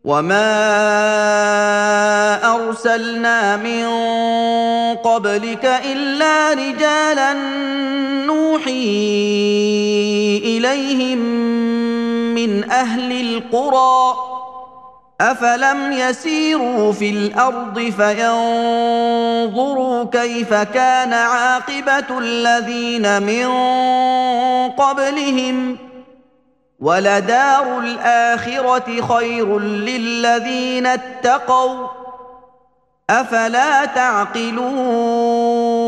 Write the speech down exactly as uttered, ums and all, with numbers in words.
وما ارسلنا من قبلك الا رجالا نوحي اليهم من اهل القرى افلم يسيروا في الارض فينظروا كيف كان عاقبه الذين من قبلهم ولدار الاخره خير للذين اتقوا افلا تعقلون